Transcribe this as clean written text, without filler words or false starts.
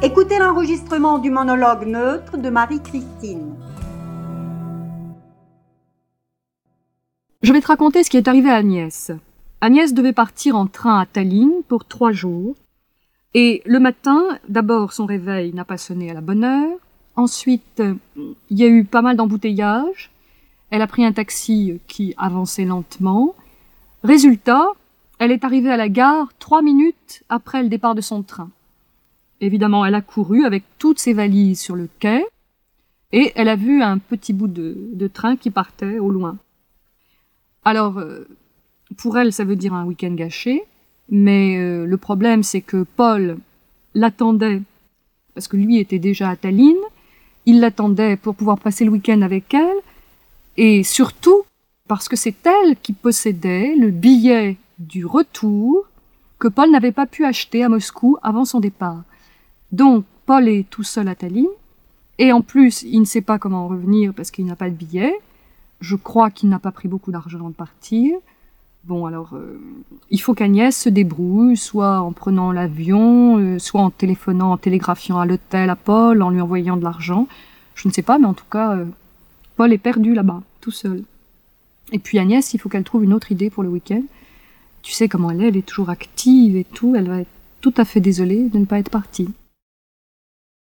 Écoutez l'enregistrement du monologue neutre de Marie-Christine. Je vais te raconter ce qui est arrivé à Agnès. Agnès devait partir en train à Tallinn pour 3 jours. Et le matin, d'abord, son réveil n'a pas sonné à la bonne heure. Ensuite, il y a eu pas mal d'embouteillages. Elle a pris un taxi qui avançait lentement. Résultat, elle est arrivée à la gare 3 minutes après le départ de son train. Évidemment, elle a couru avec toutes ses valises sur le quai et elle a vu un petit bout de train qui partait au loin. Alors, pour elle, ça veut dire un week-end gâché, mais le problème, c'est que Paul l'attendait, parce que lui était déjà à Tallinn, il l'attendait pour pouvoir passer le week-end avec elle, et surtout parce que c'est elle qui possédait le billet du retour que Paul n'avait pas pu acheter à Moscou avant son départ. Donc, Paul est tout seul à Tallinn, et en plus, il ne sait pas comment revenir parce qu'il n'a pas de billet. Je crois qu'il n'a pas pris beaucoup d'argent avant de partir. Bon, alors, il faut qu'Agnès se débrouille, soit en prenant l'avion, soit en téléphonant, en télégraphiant à l'hôtel à Paul, en lui envoyant de l'argent. Je ne sais pas, mais en tout cas, Paul est perdu là-bas, tout seul. Et puis Agnès, il faut qu'elle trouve une autre idée pour le week-end. Tu sais comment elle est toujours active et tout, elle va être tout à fait désolée de ne pas être partie.